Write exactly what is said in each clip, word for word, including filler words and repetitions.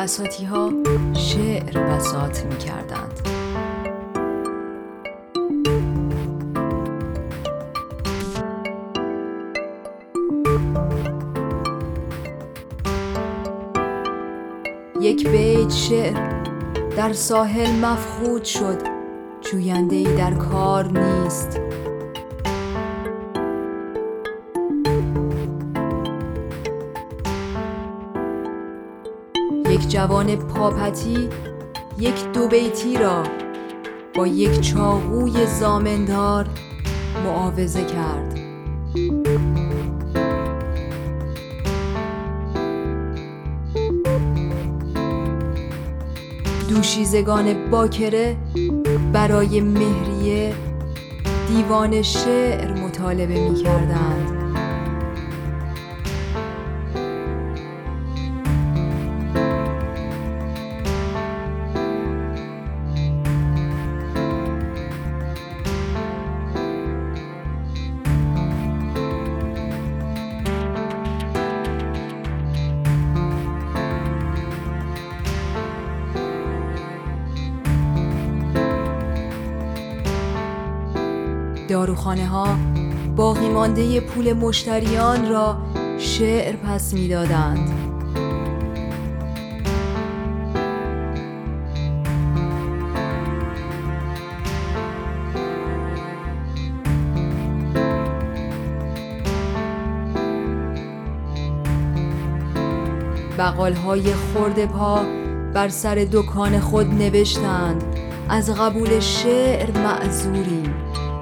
بساطی ها شعر بساط می کردند. یک بیت شعر در ساحل مفقود شد، جوینده‌ای در کار نیست. یک جوان پاپتی یک دو بیتی را با یک چاقوی زامندار معاوضه کرد. دوشیزگان باکره برای مهریه دیوان شعر مطالبه می کردند. داروخانه ها باقی مانده پول مشتریان را شعر پس می دادند. بقال های خرده پا بر سر دکان خود نوشتند از قبول شعر معذوریم.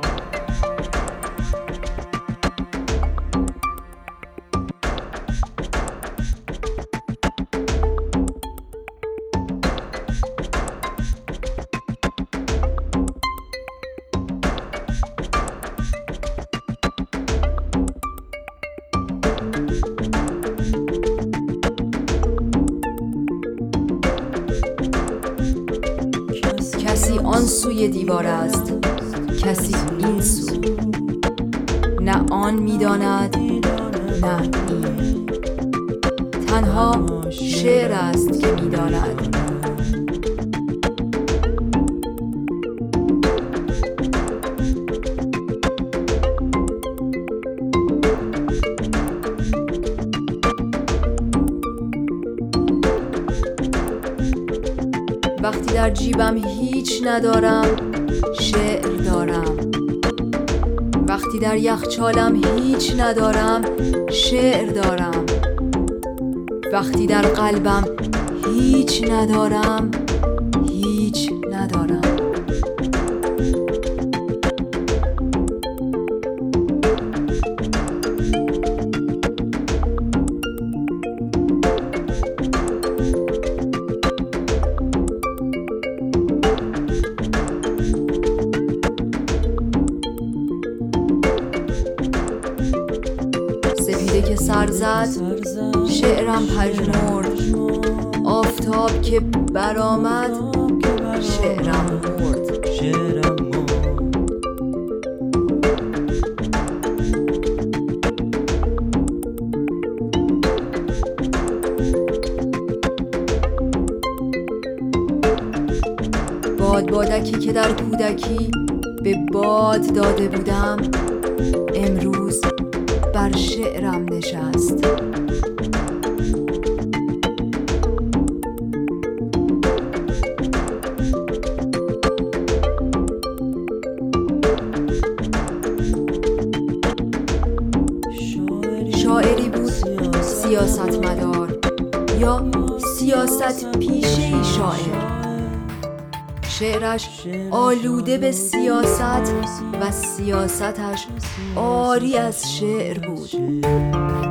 کسی آن سوی دیوار است، کسی این سو، نه آن می‌داند نه این، تنها شعر است که می‌داند. وقتی در جیبم هیچ ندارم شعر دارم، وقتی در یخچالم هیچ ندارم شعر دارم، وقتی در قلبم هیچ ندارم هیچ ندارم. سپیده که سر زد شعرم پژمرد، آفتاب که برآمد شعرم مرد. باد بادکی که در کودکی به باد داده بودم امروز بر شعرم نشست. شاعری بود سیاستمدار یا سیاست پیشه‌ای شاعر. شعرش آلوده به سیاست و سیاستش عاری از شعر بود.